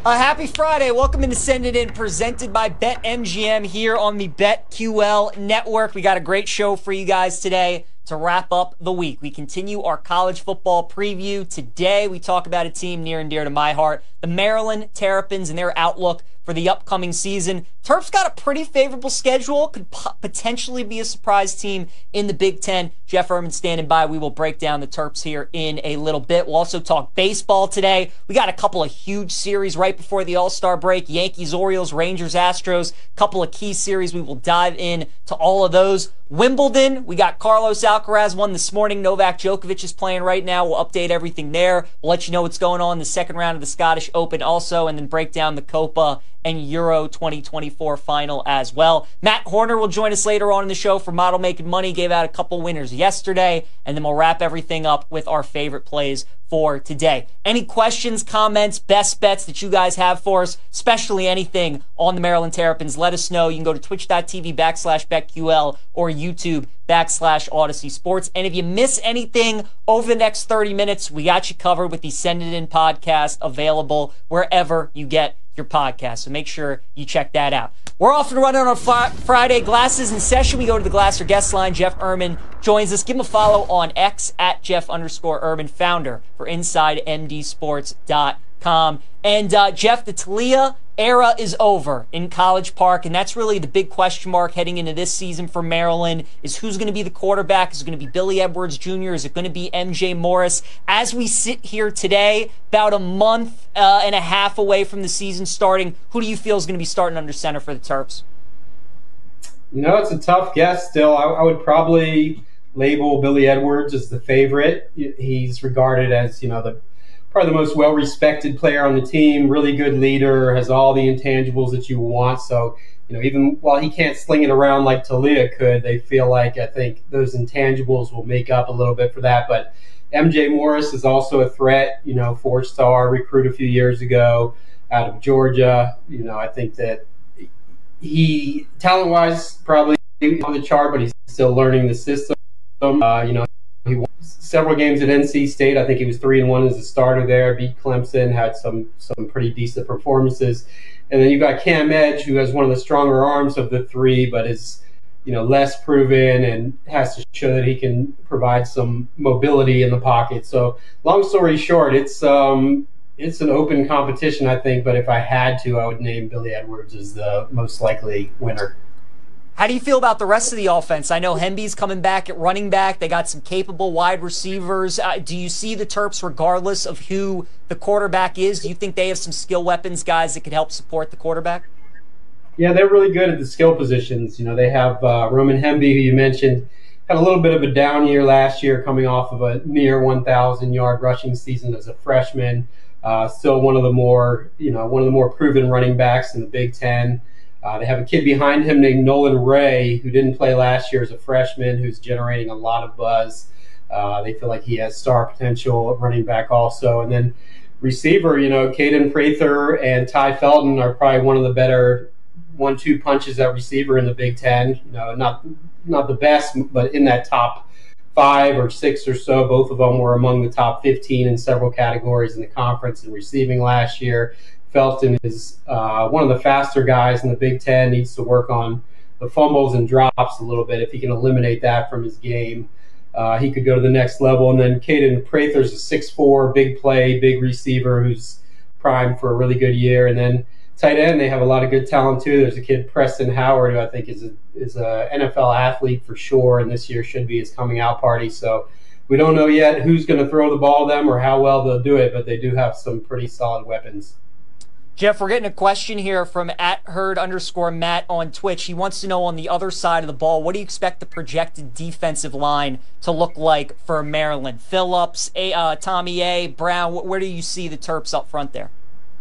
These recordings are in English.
Happy Friday. Welcome into Send It In, presented by BetMGM here on the BetQL network. We got a great show for you guys today to wrap up the week. We continue our college football preview. Today, we talk about a team near and dear to my heart, the Maryland Terrapins, and their outlook for the upcoming season. Terps got a pretty favorable schedule, could potentially be a surprise team in the Big Ten. Jeff Erman standing by. We will break down the Terps here in a little bit. We'll also talk baseball today. We got a couple of huge series right before the All-Star break. Yankees, Orioles, Rangers, Astros. Couple of key series. We will dive in to all of those. Wimbledon, we got Carlos Alcaraz won this morning. Novak Djokovic is playing right now. We'll update everything there. We'll let you know what's going on in the second round of the Scottish Open also, and then break down the Copa and Euro 2024 final as well. Matt Horner will join us later on in the show for Model Making Money. Gave out a couple winners yesterday, and then we'll wrap everything up with our favorite plays for today. Any questions, comments, best bets that you guys have for us, especially anything on the Maryland Terrapins, let us know. You can go to twitch.tv/BetQL or YouTube/Odyssey Sports. And if you miss anything over the next 30 minutes, we got you covered with the Send It In podcast available wherever you get your podcast. So make sure you check that out. We're off and running on Friday. Glasses in session. We go to the Glasser guest line. Jeff Erman joins us. Give him a follow on X at Jeff_Erman, founder for InsideMDSports.com. And Jeff, the Taulia era is over in College Park, and that's really the big question mark heading into this season for Maryland, is who's going to be the quarterback. Is it going to be Billy Edwards Jr.? Is it going to be MJ Morris? As we sit here today, about a month and a half away from the season starting, who do you feel is going to be starting under center for the Terps? It's a tough guess still. I would probably label Billy Edwards as the favorite. He's regarded as, probably the most well-respected player on the team, really good leader, has all the intangibles that you want. So, even while he can't sling it around like Taulia could, they feel like, I think, those intangibles will make up a little bit for that. But MJ Morris is also a threat, 4-star recruit a few years ago out of Georgia. I think that he, talent-wise, probably on the chart, but he's still learning the system. He won several games at NC State. I think he was 3-1 as a starter there. Beat Clemson, had some pretty decent performances. And then you've got Cam Edge, who has one of the stronger arms of the three, but is less proven and has to show that he can provide some mobility in the pocket. So long story short, it's an open competition, I think. But if I had to, I would name Billy Edwards as the most likely winner. How do you feel about the rest of the offense? I know Hemby's coming back at running back. They got some capable wide receivers. Do you see the Terps, regardless of who the quarterback is, do you think they have some skill weapons, guys, that could help support the quarterback? Yeah, they're really good at the skill positions. They have Roman Hemby, who you mentioned, had a little bit of a down year last year, coming off of a near 1,000-yard rushing season as a freshman. Still one of the more proven running backs in the Big Ten. They have a kid behind him named Nolan Ray, who didn't play last year as a freshman, who's generating a lot of buzz. They feel like he has star potential at running back also. And then receiver, Caden Prather and Ty Felton are probably one of the better 1-2 punches at receiver in the Big Ten. Not the best, but in that top 5 or 6 or so. Both of them were among the top 15 in several categories in the conference in receiving last year. Felton is one of the faster guys in the Big Ten, needs to work on the fumbles and drops a little bit. If he can eliminate that from his game, he could go to the next level. And then Caden Prather's a 6'4", big play, big receiver who's primed for a really good year. And then tight end, they have a lot of good talent too. There's a kid, Preston Howard, who I think is a NFL athlete for sure, and this year should be his coming out party. So we don't know yet who's going to throw the ball to them or how well they'll do it, but they do have some pretty solid weapons. Jeff, we're getting a question here from @Herd_Matt on Twitch. He wants to know, on the other side of the ball, what do you expect the projected defensive line to look like for Maryland? Phillips, Tommy A, Brown, where do you see the Terps up front there?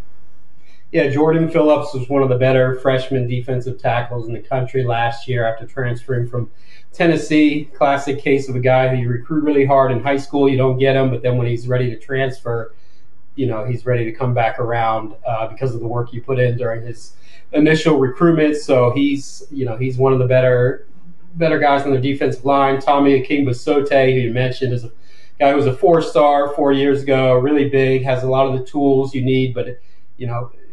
Yeah, Jordan Phillips was one of the better freshman defensive tackles in the country last year after transferring from Tennessee. Classic case of a guy who you recruit really hard in high school, you don't get him, but then when he's ready to transfer, he's ready to come back around because of the work you put in during his initial recruitment. So he's one of the better guys on the defensive line. Tommy Akingba-Sote, who you mentioned, is a guy who was a 4-star 4 years ago, really big, has a lot of the tools you need, but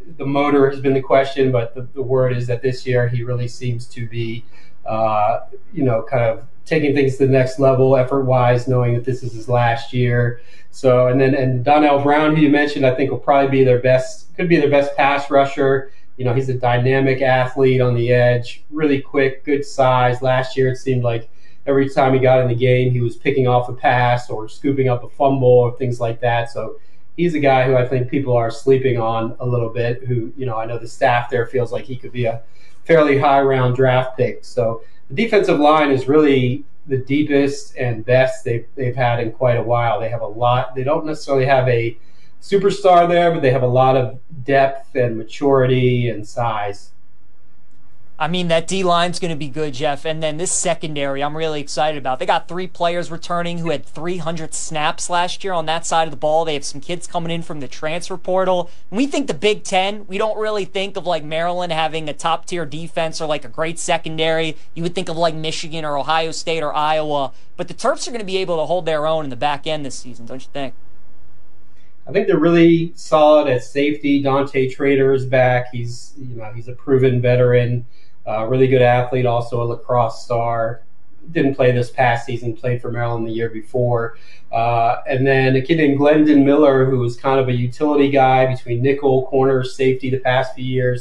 the motor has been the question, but the word is that this year he really seems to be, kind of taking things to the next level effort-wise, knowing that this is his last year. So, and Donnell Brown, who you mentioned, I think will probably be could be their best pass rusher. He's a dynamic athlete on the edge, really quick, good size. Last year, it seemed like every time he got in the game, he was picking off a pass or scooping up a fumble or things like that. So he's a guy who I think people are sleeping on a little bit, who, I know the staff there feels like he could be a fairly high round draft pick. So the defensive line is really the deepest and best they've had in quite a while. They have a lot. They don't necessarily have a superstar there, but they have a lot of depth and maturity and size. I mean, that D-line's going to be good, Jeff. And then this secondary, I'm really excited about. They got 3 players returning who had 300 snaps last year on that side of the ball. They have some kids coming in from the transfer portal. When we think the Big Ten, we don't really think of like Maryland having a top-tier defense or like a great secondary. You would think of like Michigan or Ohio State or Iowa. But the Terps are going to be able to hold their own in the back end this season, don't you think? I think they're really solid at safety. Dante Trader is back. He's a proven veteran. Really good athlete, also a lacrosse star. Didn't play this past season, played for Maryland the year before. And then a kid named Glendon Miller, who was kind of a utility guy between nickel, corner, safety the past few years.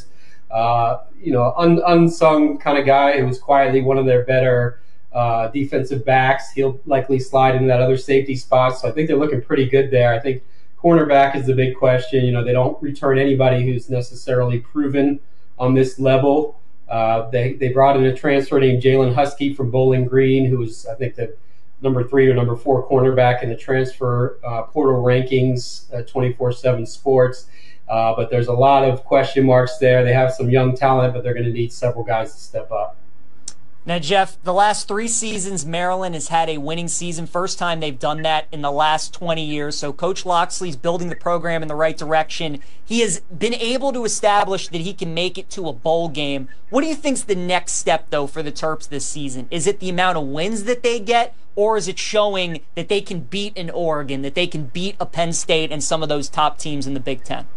Unsung kind of guy who was quietly one of their better defensive backs. He'll likely slide into that other safety spot. So I think they're looking pretty good there. I think cornerback is the big question. They don't return anybody who's necessarily proven on this level. They brought in a transfer named Jalen Husky from Bowling Green, who was, I think, the number 3 or number 4 cornerback in the transfer portal rankings, 24/7 Sports. But there's a lot of question marks there. They have some young talent, but they're going to need several guys to step up. Now, Jeff, the last 3 seasons, Maryland has had a winning season. First time they've done that in the last 20 years. So Coach Loxley's building the program in the right direction. He has been able to establish that he can make it to a bowl game. What do you think's the next step, though, for the Terps this season? Is it the amount of wins that they get, or is it showing that they can beat an Oregon, that they can beat a Penn State and some of those top teams in the Big Ten?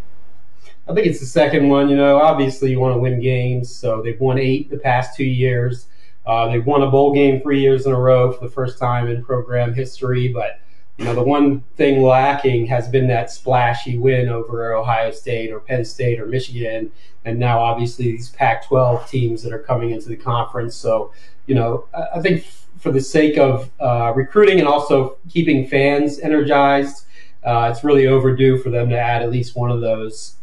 I think it's the second one. Obviously you want to win games. So they've won 8 the past 2 years. They've won a bowl game 3 years in a row for the first time in program history. But, the one thing lacking has been that splashy win over Ohio State or Penn State or Michigan. And now obviously these Pac-12 teams that are coming into the conference. So, I think for the sake of recruiting and also keeping fans energized, it's really overdue for them to add at least one of those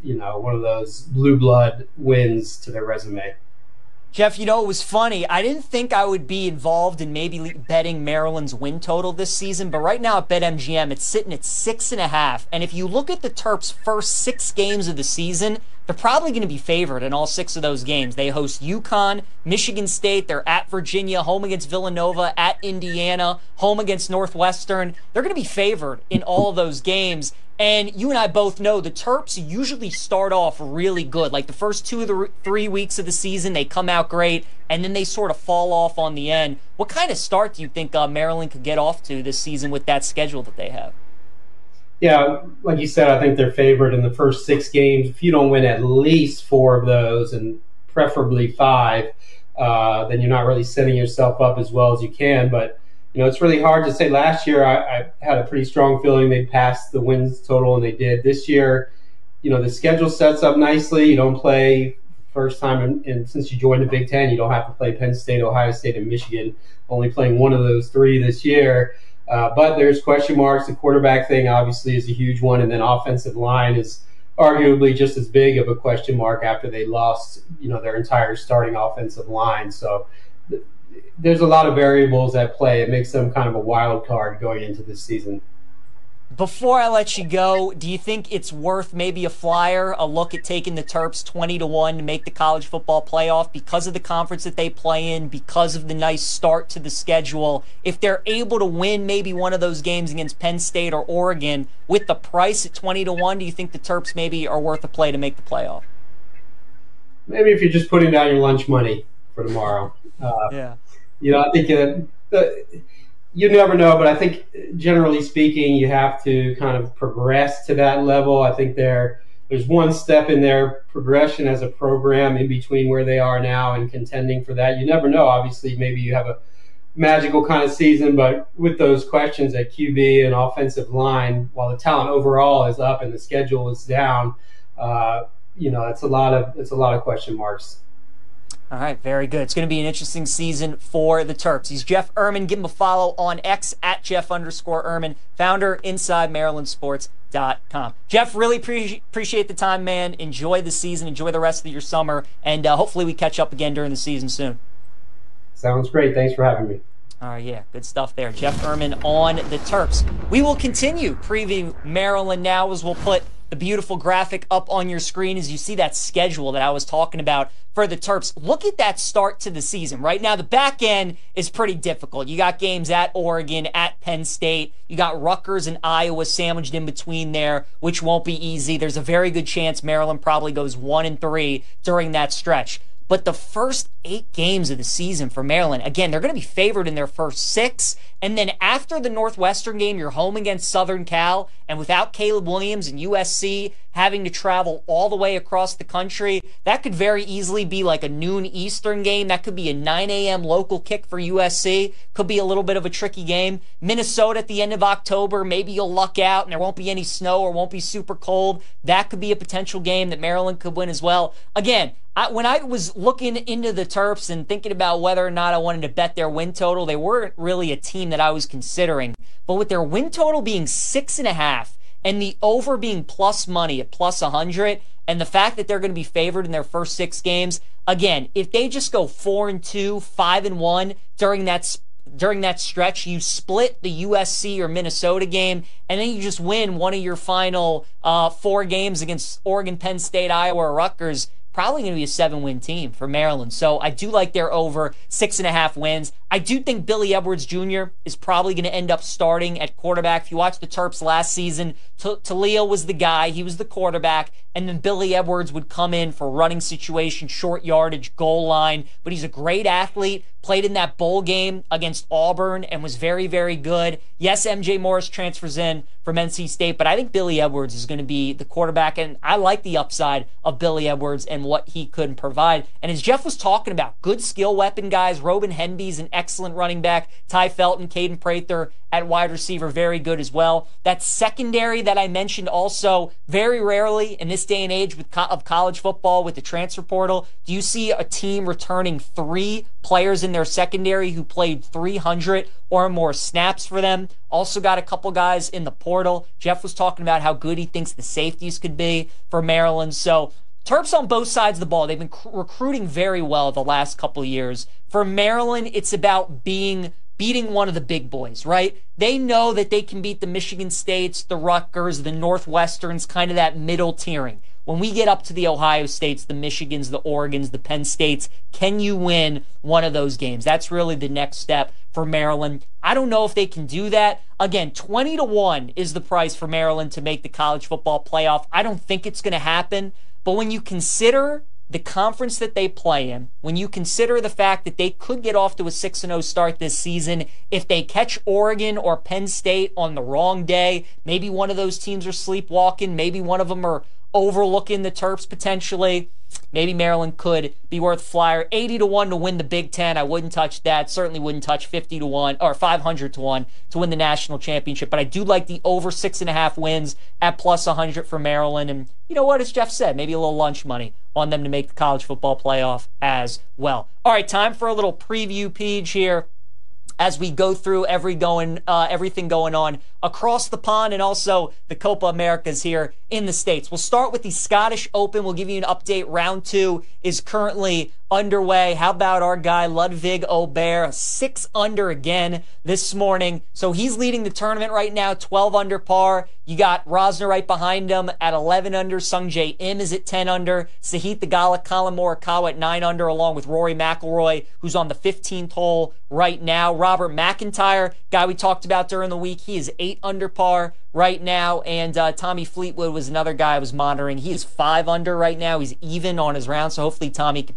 blue blood wins to their resume. Jeff, it was funny. I didn't think I would be involved in maybe betting Maryland's win total this season, but right now at BetMGM, it's sitting at 6.5. And if you look at the Terps' first 6 games of the season, they're probably going to be favored in all 6 of those games. They host UConn, Michigan State, they're at Virginia, home against Villanova, at Indiana, home against Northwestern. They're going to be favored in all of those games. And you and I both know the Terps usually start off really good. Like the first 2 of the 3 weeks of the season, they come out great, and then they sort of fall off on the end. What kind of start do you think Maryland could get off to this season with that schedule that they have? Yeah, like you said, I think they're favored in the first 6 games. If you don't win at least 4 of those, and preferably 5, then you're not really setting yourself up as well as you can. But it's really hard to say. Last year, I had a pretty strong feeling they'd pass the wins total, and they did. This year, the schedule sets up nicely. You don't play first time, and since you joined the Big Ten, you don't have to play Penn State, Ohio State, and Michigan, only playing one of those 3 this year. But there's question marks. The quarterback thing obviously is a huge one, and then offensive line is arguably just as big of a question mark after they lost, their entire starting offensive line. So there's a lot of variables at play. It makes them kind of a wild card going into this season. Before I let you go, do you think it's worth maybe a flyer, a look at taking the Terps 20-1 to make the college football playoff because of the conference that they play in, because of the nice start to the schedule? If they're able to win maybe one of those games against Penn State or Oregon with the price at 20-1, do you think the Terps maybe are worth a play to make the playoff? Maybe if you're just putting down your lunch money for tomorrow. Yeah. I think you never know, but I think generally speaking, you have to kind of progress to that level. I think they're there's one step in their progression as a program in between where they are now and contending for that. You never know. Obviously, maybe you have a magical kind of season, but with those questions at QB and offensive line, while the talent overall is up and the schedule is down, it's a lot of question marks. All right, very good. It's going to be an interesting season for the Terps. He's Jeff Ermann. Give him a follow on X at Jeff_Ermann, founder, InsideMarylandSports.com. Jeff, really appreciate the time, man. Enjoy the season. Enjoy the rest of your summer. And hopefully we catch up again during the season soon. Sounds great. Thanks for having me. All right, yeah, good stuff there. Jeff Ermann on the Terps. We will continue previewing Maryland now as we'll put the beautiful graphic up on your screen as you see that schedule that I was talking about for the Terps. Look at that start to the season. Right now, the back end is pretty difficult. You got games at Oregon, at Penn State. You got Rutgers and Iowa sandwiched in between there, which won't be easy. There's a very good chance Maryland probably goes 1-3 during that stretch. But the first 8 games of the season for Maryland, again, they're going to be favored in their first 6. And then after the Northwestern game, you're home against Southern Cal. And without Caleb Williams and USC having to travel all the way across the country, that could very easily be like a noon Eastern game. That could be a 9 a.m. local kick for USC. Could be a little bit of a tricky game. Minnesota at the end of October, maybe you'll luck out and there won't be any snow or won't be super cold. That could be a potential game that Maryland could win as well. Again, when I was looking into the Terps and thinking about whether or not I wanted to bet their win total, they weren't really a team that I was considering. But with their win total being 6.5 and the over being plus money at plus 100, and the fact that they're going to be favored in their first 6 games, again, if they just go 4-2, 5-1 during that stretch, you split the USC or Minnesota game, and then you just win one of your final 4 games against Oregon, Penn State, Iowa, or Rutgers, probably going to be a 7-win team for Maryland. So I do like their over 6.5 wins. I do think Billy Edwards Jr. is probably going to end up starting at quarterback. If you watch the Terps last season, Talia was the guy. He was the quarterback. And then Billy Edwards would come in for running situation, short yardage, goal line. But he's a great athlete. Played in that bowl game against Auburn and was very, very good. Yes, MJ Morris transfers in from NC State, but I think Billy Edwards is going to be the quarterback, and I like the upside of Billy Edwards and what he could provide. And as Jeff was talking about, good skill weapon guys. Robin Henby's an excellent running back. Ty Felton, Caden Prather at wide receiver, very good as well. That secondary that I mentioned also, very rarely in this day and age of college football with the transfer portal, do you see a team returning 3 players in their secondary who played 300 or more snaps for them. Also got a couple guys in the portal. Jeff was talking about how good he thinks the safeties could be for Maryland. So Terps on both sides of the ball. They've been recruiting very well the last couple of years. For Maryland, it's about beating one of the big boys, right? They know that they can beat the Michigan States, the Rutgers, the Northwesterns, kind of that middle tiering. When we get up to the Ohio States, the Michigans, the Oregons, the Penn States, can you win one of those games? That's really the next step for Maryland. I don't know if they can do that. Again, 20-1 is the price for Maryland to make the college football playoff. I don't think it's going to happen. But when you consider the conference that they play in, when you consider the fact that they could get off to a 6-0 start this season, if they catch Oregon or Penn State on the wrong day, maybe one of those teams are sleepwalking, maybe one of them are overlooking the Terps potentially, maybe Maryland could be worth flyer. 80-1 to win the Big Ten, I wouldn't touch that. Certainly wouldn't touch 50-1 or 500-1 to win the national championship. But I do like the over 6.5 wins at plus 100 for Maryland. And you know what, as Jeff said, maybe a little lunch money on them to make the college football playoff as well. All right, time for a little preview page here as we go through everything going on across the pond and also the Copa Americas here in the States. We'll start with the Scottish Open. We'll give you an update. Round 2 is currently underway. How about our guy Ludvig Åberg, 6 under again this morning. So he's leading the tournament right now, 12 under par. You got Rosner right behind him at 11 under. Sung Jae Im is at 10 under. Sahith Theegala, Colin Morikawa at 9 under, along with Rory McIlroy, who's on the 15th hole right now. Robert McIntyre, guy we talked about during the week, he is 8 under par right now. And Tommy Fleetwood was another guy I was monitoring. He is 5 under right now. He's even on his round, so hopefully Tommy can pick it up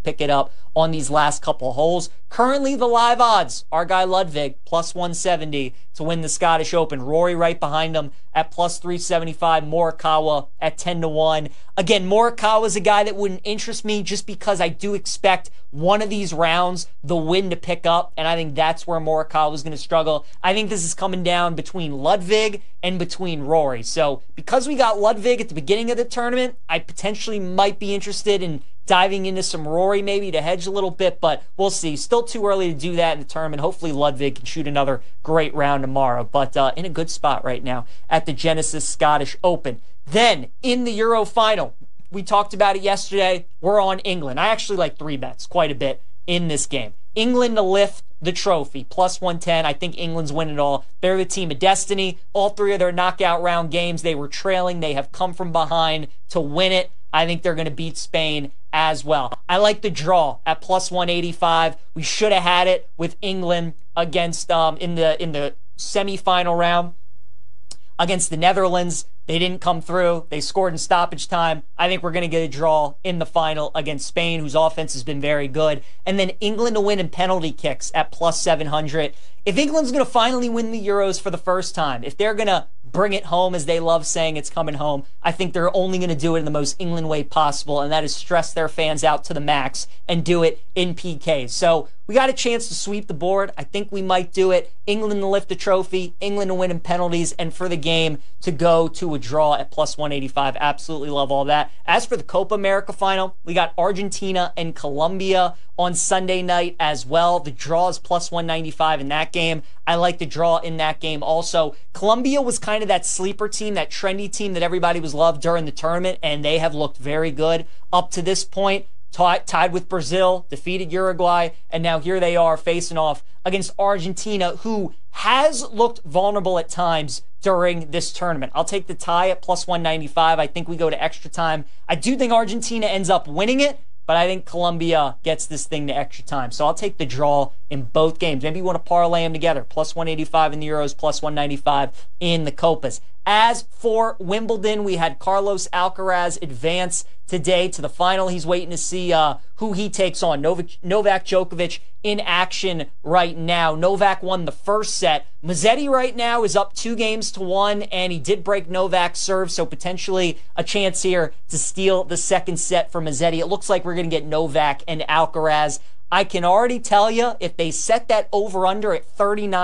up on these last couple holes. Currently, the live odds, our guy Ludwig, plus 170 to win the Scottish Open. Rory right behind him at plus 375. Morikawa at 10-1. Again, Morikawa is a guy that wouldn't interest me just because I do expect one of these rounds, the wind to pick up, and I think that's where Morikawa is going to struggle. I think this is coming down between Ludwig and between Rory. So because we got Ludwig at the beginning of the tournament, I potentially might be interested in diving into some Rory maybe to hedge a little bit, but we'll see. Still too early to do that in the tournament. Hopefully Ludwig can shoot another great round tomorrow, but in a good spot right now at the Genesis Scottish Open. Then in the Euro final, we talked about it yesterday, we're on England. I actually like 3 bets quite a bit in this game. England to lift the trophy, plus 110. I think England's winning it all. They're the team of destiny. All 3 of their knockout round games, they were trailing. They have come from behind to win it. I think they're going to beat Spain as well. I like the draw at plus 185. We should have had it with England against in the semifinal round against the Netherlands. They didn't come through. They scored in stoppage time. I think we're going to get a draw in the final against Spain, whose offense has been very good. And then England to win in penalty kicks at plus 700. If England's going to finally win the Euros for the first time, if they're going to bring it home, as they love saying it's coming home, I think they're only going to do it in the most England way possible, and that is stress their fans out to the max and do it in PKs. So we got a chance to sweep the board. I think we might do it. England to lift the trophy, England to win in penalties, and for the game to go to a draw at plus 185. Absolutely love all that. As for the Copa America final, we got Argentina and Colombia on Sunday night as well. The draw is plus 195 in that game. I like the draw in that game also. Colombia was kind of that sleeper team, that trendy team that everybody was loved during the tournament, and they have looked very good up to this point. Tied with Brazil, defeated Uruguay, and now here they are facing off against Argentina, who has looked vulnerable at times during this tournament. I'll take the tie at plus 195. I think we go to extra time. I do think Argentina ends up winning it, but I think Colombia gets this thing to extra time. So I'll take the draw in both games. Maybe you want to parlay them together. Plus 185 in the Euros, plus 195 in the Copas. As for Wimbledon, we had Carlos Alcaraz advance today to the final. He's waiting to see who he takes on. Novak Djokovic in action right now. Novak won the first set. Musetti right now is up 2-1, and he did break Novak's serve, so potentially a chance here to steal the second set for Musetti. It looks like we're going to get Novak and Alcaraz. I can already tell you, if they set that over-under at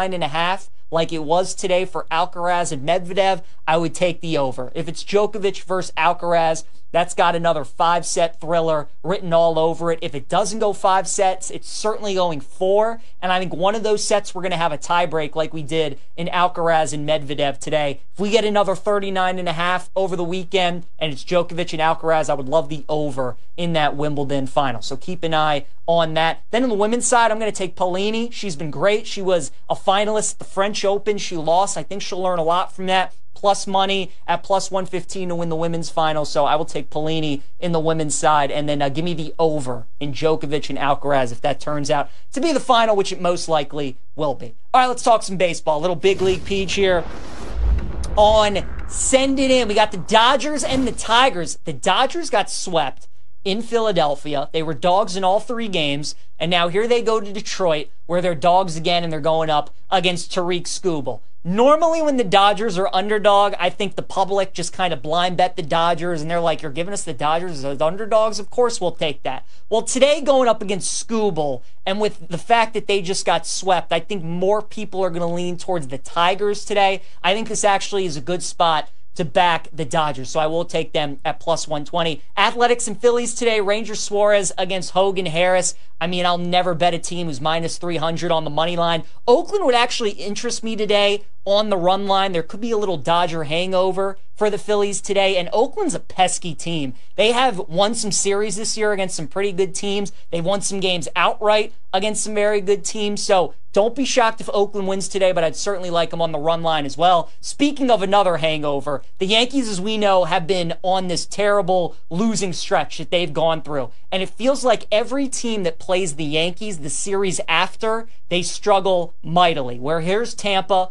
39.5, like it was today for Alcaraz and Medvedev, I would take the over. If it's Djokovic versus Alcaraz, that's got another 5-set thriller written all over it. If it doesn't go 5 sets, it's certainly going 4. And I think one of those sets we're going to have a tiebreak like we did in Alcaraz and Medvedev today. If we get another 39.5 over the weekend and it's Djokovic and Alcaraz, I would love the over in that Wimbledon final. So keep an eye on that. Then on the women's side, I'm going to take Paulini. She's been great. She was a finalist at the French Open. She lost. I think she'll learn a lot from that. Plus money at plus 115 to win the women's final. So I will take Paulini in the women's side, and then give me the over in Djokovic and Alcaraz if that turns out to be the final, which it most likely will be. All right, let's talk some baseball. A little big league peach here on Send It In. We got the Dodgers and the Tigers. The Dodgers got swept in Philadelphia. They were dogs in all 3 games, and now here they go to Detroit, where they're dogs again, and they're going up against Tariq Skubal. Normally when the Dodgers are underdog, I think the public just kind of blind bet the Dodgers, and they're like, you're giving us the Dodgers as underdogs? Of course we'll take that. Well, today going up against Skubal, and with the fact that they just got swept, I think more people are going to lean towards the Tigers today. I think this actually is a good spot to back the Dodgers, so I will take them at plus 120. Athletics and Phillies today, Ranger Suarez against Hogan Harris. I mean, I'll never bet a team who's minus 300 on the money line. Oakland would actually interest me today on the run line. There could be a little Dodger hangover for the Phillies today, and Oakland's a pesky team. They have won some series this year against some pretty good teams. They've won some games outright against some very good teams, so don't be shocked if Oakland wins today, but I'd certainly like them on the run line as well. Speaking of another hangover, the Yankees, as we know, have been on this terrible losing stretch that they've gone through, and it feels like every team that plays the Yankees the series after, they struggle mightily. Where here's Tampa, who just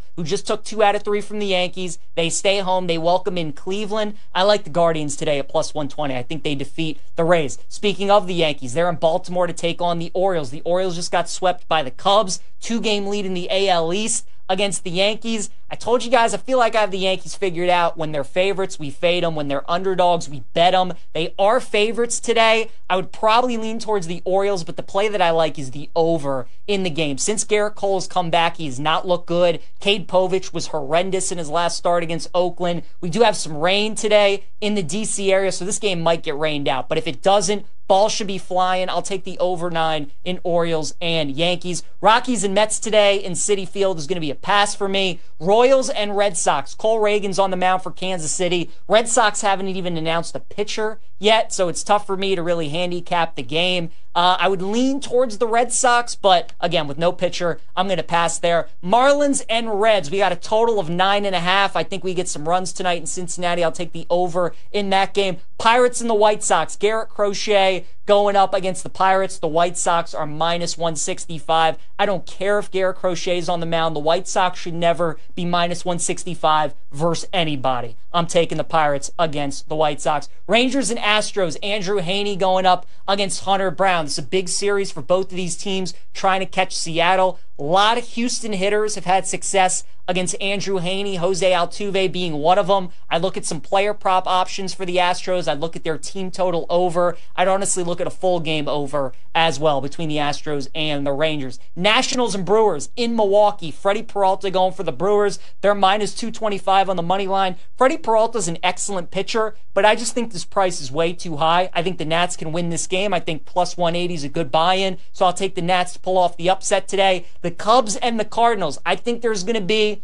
took 2 out of 3 from the Yankees. They stay home. They welcome in Cleveland. I like the Guardians today at plus 120. I think they defeat the Rays. Speaking of the Yankees, they're in Baltimore to take on the Orioles. The Orioles just got swept by the Cubs. 2-game lead in the AL East against the Yankees. I told you guys, I feel like I have the Yankees figured out. When they're favorites, we fade them. When they're underdogs, we bet them. They are favorites today. I would probably lean towards the Orioles, but the play that I like is the over in the game. Since Garrett Cole has come back, he has not looked good. Cade Povich was horrendous in his last start against Oakland. We do have some rain today in the D.C. area, so this game might get rained out. But if it doesn't, ball should be flying. I'll take the over 9 in Orioles and Yankees. Rockies and Mets today in Citi Field is going to be a pass for me. Royals and Red Sox. Cole Reagan's on the mound for Kansas City. Red Sox haven't even announced a pitcher yet, so it's tough for me to really handicap the game. I would lean towards the Red Sox, but again, with no pitcher, I'm going to pass there. Marlins and Reds. We got a total of 9.5. I think we get some runs tonight in Cincinnati. I'll take the over in that game. Pirates and the White Sox. Garrett Crochet going up against the Pirates. The White Sox are minus 165. I don't care if Garrett Crochet is on the mound. The White Sox should never be minus 165 versus anybody. I'm taking the Pirates against the White Sox. Rangers and Astros. Andrew Heaney going up against Hunter Brown. This is a big series for both of these teams trying to catch Seattle. A lot of Houston hitters have had success against Andrew Heaney, Jose Altuve being one of them. I look at some player prop options for the Astros. I look at their team total over. I'd honestly look at a full game over as well between the Astros and the Rangers. Nationals and Brewers in Milwaukee. Freddie Peralta going for the Brewers. They're minus 225 on the money line. Freddie Peralta's an excellent pitcher, but I just think this price is way too high. I think the Nats can win this game. I think plus 180 is a good buy-in, so I'll take the Nats to pull off the upset today. The Cubs and the Cardinals. I think there's going to be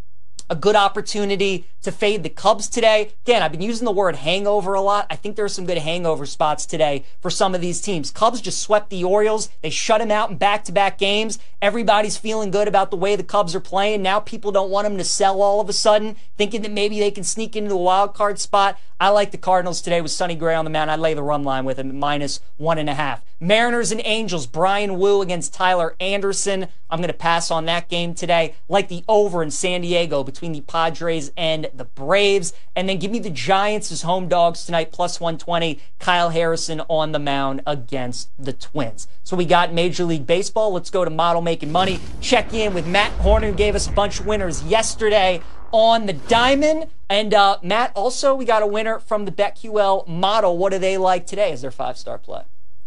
a good opportunity to fade the Cubs today. Again, I've been using the word hangover a lot. I think there are some good hangover spots today for some of these teams. Cubs just swept the Orioles. They shut them out in back-to-back games. Everybody's feeling good about the way the Cubs are playing. Now people don't want them to sell all of a sudden, thinking that maybe they can sneak into the wild card spot. I like the Cardinals today with Sonny Gray on the mound. I'd lay the run line with him at minus 1.5. Mariners and Angels. Brian Wu against Tyler Anderson. I'm going to pass on that game today. Like the over in San Diego between the Padres and the Braves. And then give me the Giants as home dogs tonight, plus 120. Kyle Harrison on the mound against the Twins. So we got Major League Baseball. Let's go to Model Making Money. Check in with Matt Horner, who gave us a bunch of winners yesterday on the Diamond. And Matt, also, we got a winner from the BetQL model. What do they like today as their 5-star play?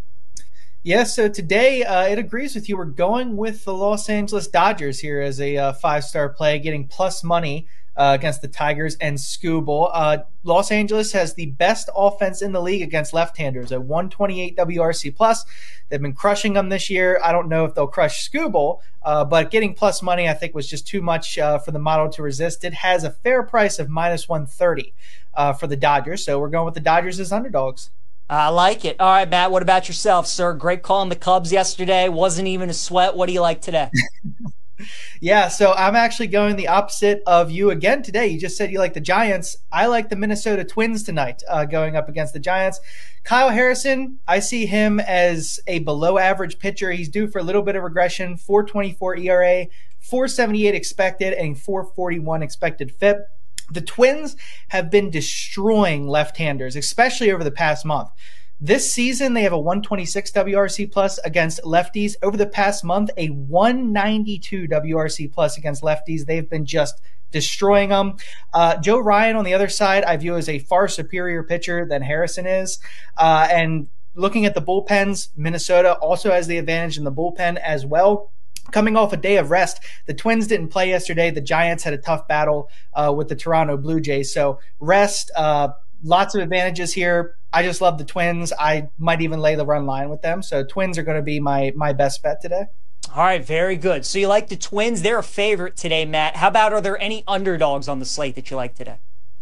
Yeah, so today it agrees with you. We're going with the Los Angeles Dodgers here as a 5-star play, getting plus money against the Tigers and Skubal. Los Angeles has the best offense in the league against left-handers at 128 WRC+. They've been crushing them this year. I don't know if they'll crush Skubal, but getting plus money I think was just too much for the model to resist. It has a fair price of minus 130 for the Dodgers, so we're going with the Dodgers as underdogs. I like it. All right, Matt, what about yourself, sir? Great call on the Cubs yesterday. Wasn't even a sweat. What do you like today? Yeah, so I'm actually going the opposite of you again today. You just said you like the Giants. I like the Minnesota Twins tonight going up against the Giants. Kyle Harrison, I see him as a below-average pitcher. He's due for a little bit of regression, 4.24 ERA, 4.78 expected, and 4.41 expected FIP. The Twins have been destroying left-handers, especially over the past month. This season, they have a 126 WRC plus against lefties. Over the past month, a 192 WRC plus against lefties. They've been just destroying them. Joe Ryan on the other side, I view as a far superior pitcher than Harrison is. And looking at the bullpens, Minnesota also has the advantage in the bullpen as well. Coming off a day of rest, the Twins didn't play yesterday. The Giants had a tough battle with the Toronto Blue Jays. So rest, lots of advantages here. I just love the Twins. I might even lay the run line with them. So Twins are going to be my best bet today. All right, very good. So you like the Twins. They're a favorite today, Matt. How about, are there any underdogs on the slate that you like today?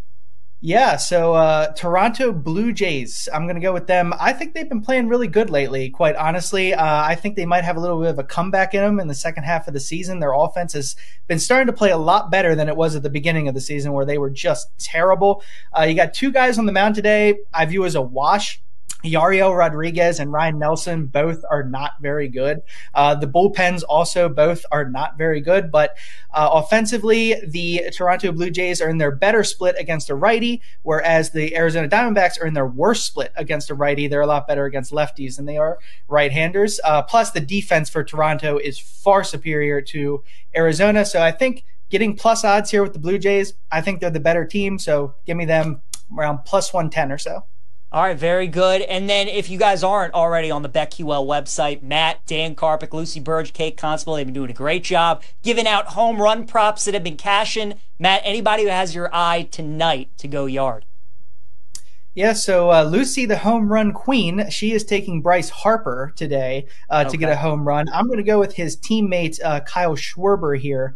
Yeah, so Toronto Blue Jays, I'm going to go with them. I think they've been playing really good lately, quite honestly. I think they might have a little bit of a comeback in them in the second half of the season. Their offense has been starting to play a lot better than it was at the beginning of the season where they were just terrible. You got two guys on the mound today I view as a wash. Yariel Rodriguez and Ryan Nelson both are not very good. The bullpens also both are not very good, but offensively, the Toronto Blue Jays are in their better split against a righty, whereas the Arizona Diamondbacks are in their worst split against a righty. They're a lot better against lefties than they are right-handers. Plus, the defense for Toronto is far superior to Arizona, so I think getting plus odds here with the Blue Jays, I think they're the better team, so give me them around plus 110 or so. All right, very good. And then if you guys aren't already on the BetQL website, Matt, Dan Karpik, Lucy Burge, Kate Constable, they've been doing a great job giving out home run props that have been cashing. Matt, anybody who has your eye tonight to go yard? Yeah, so Lucy, the home run queen, she is taking Bryce Harper today to get a home run. I'm going to go with his teammate Kyle Schwarber here.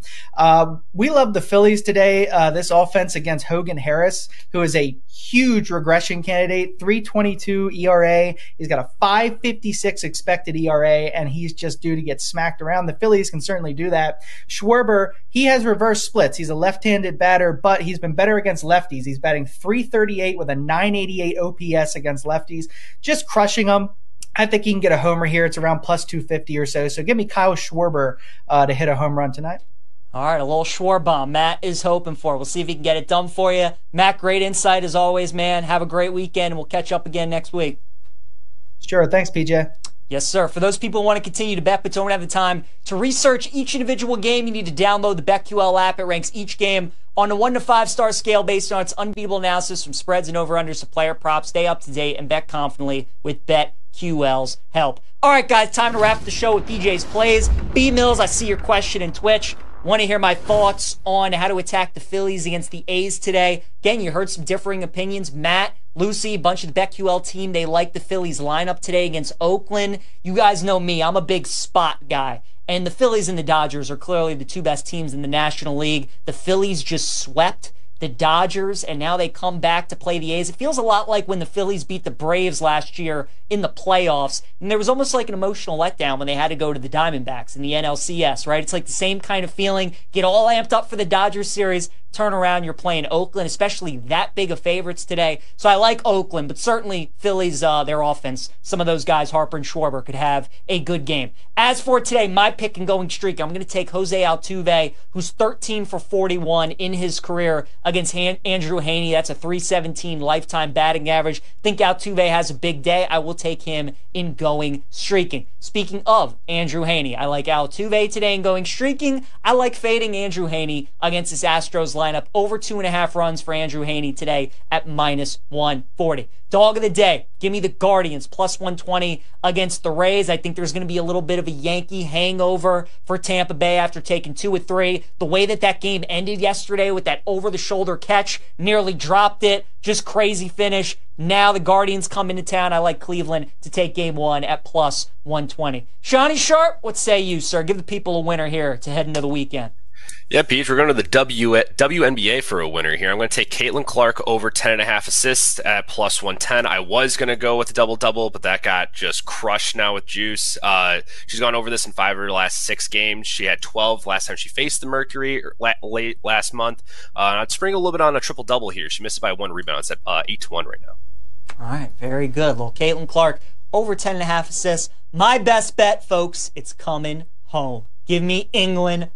We love the Phillies today. This offense against Hogan Harris, who is a huge regression candidate, 3.22 ERA. He's got a 5.56 expected ERA, and he's just due to get smacked around. The Phillies can certainly do that. Schwarber, he has reverse splits. He's a left-handed batter, but he's been better against lefties. He's batting .338 with a .988 OPS against lefties, just crushing them. I think he can get a homer here. It's around plus 250 or so. So give me Kyle Schwarber to hit a home run tonight. All right, a little Schwarbomb Matt is hoping for. We'll see if he can get it done for you. Matt, great insight as always, man. Have a great weekend, and we'll catch up again next week. Sure. Thanks, PJ. Yes, sir. For those people who want to continue to bet but don't have the time to research each individual game, you need to download the BetQL app. It ranks each game on a 1 to 5 star scale based on its unbeatable analysis from spreads and over-unders to player props. Stay up to date and bet confidently with BetQL's help. All right, guys, time to wrap the show with PJ's plays. B. Mills, I see your question in Twitch. Want to hear my thoughts on how to attack the Phillies against the A's today? Again, you heard some differing opinions. Matt, Lucy, a bunch of the BetQL team, they like the Phillies lineup today against Oakland. You guys know me. I'm a big spot guy. And the Phillies and the Dodgers are clearly the two best teams in the National League. The Phillies just swept the Dodgers, and now they come back to play the A's. It feels a lot like when the Phillies beat the Braves last year in the playoffs, and there was almost like an emotional letdown when they had to go to the Diamondbacks in the NLCS, right? It's like the same kind of feeling. Get all amped up for the Dodgers series, turn around, you're playing Oakland, especially that big of favorites today. So I like Oakland, but certainly Phillies, their offense, some of those guys, Harper and Schwarber, could have a good game. As for today, my pick and going streak, I'm going to take Jose Altuve, who's 13 for 41 in his career against Andrew Heaney. That's a .317 lifetime batting average. Think Altuve has a big day. I will take him in going streaking. Speaking of Andrew Heaney, I like Altuve today in going streaking. I like fading Andrew Heaney against this Astros lineup. Over 2.5 runs for Andrew Heaney today at -140. Dog of the day, give me the Guardians, +120 against the Rays. I think there's going to be a little bit of a Yankee hangover for Tampa Bay after taking 2 of 3. The way that game ended yesterday with that over-the-shoulder catch, nearly dropped it, just crazy finish. Now the Guardians come into town. I like Cleveland to take game 1 at +120. Shawnee Sharp, what say you, sir? Give the people a winner here to head into the weekend. Yeah, Pete, we're going to the WNBA for a winner here. I'm going to take Caitlin Clark over 10.5 assists at +110. I was going to go with the double-double, but that got just crushed now with Juice. She's gone over this in 5 of her last 6 games. She had 12 last time she faced the Mercury late last month. I'd spring a little bit on a triple-double here. She missed it by 1 rebound. It's at 8-1 right now. All right, very good. Little Caitlin Clark over 10.5 assists. My best bet, folks, it's coming home. Give me England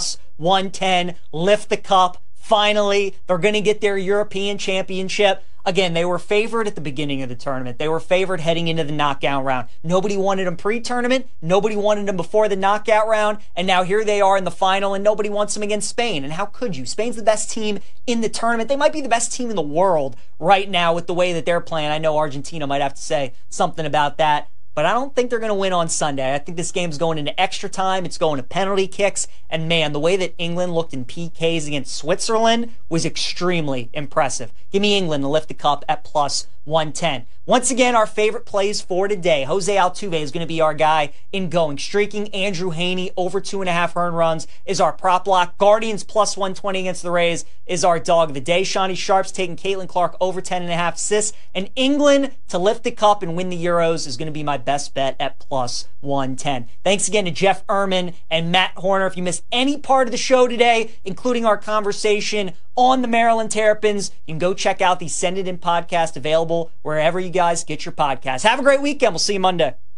+110. Lift the cup. Finally, they're going to get their European championship. Again, they were favored at the beginning of the tournament. They were favored heading into the knockout round. Nobody wanted them pre-tournament. Nobody wanted them before the knockout round. And now here they are in the final, and nobody wants them against Spain. And how could you? Spain's the best team in the tournament. They might be the best team in the world right now with the way that they're playing. I know Argentina might have to say something about that. But I don't think they're going to win on Sunday. I think this game's going into extra time. It's going to penalty kicks. And man, the way that England looked in PKs against Switzerland was extremely impressive. Give me England to lift the cup at +110. Once again, our favorite plays for today. Jose Altuve is going to be our guy in going streaking. Andrew Heaney over 2.5 earned runs is our prop lock. Guardians +120 against the Rays is our dog of the day. Shawnee Sharp's taking Caitlin Clark over 10.5 assists. And England to lift the cup and win the Euros is going to be my best bet at +110. Thanks again to Jeff Ehrman and Matt Horner. If you missed any part of the show today, including our conversation on the Maryland Terrapins, you can go check out the Send It In podcast available available wherever you guys get your podcasts. Have a great weekend. We'll see you Monday.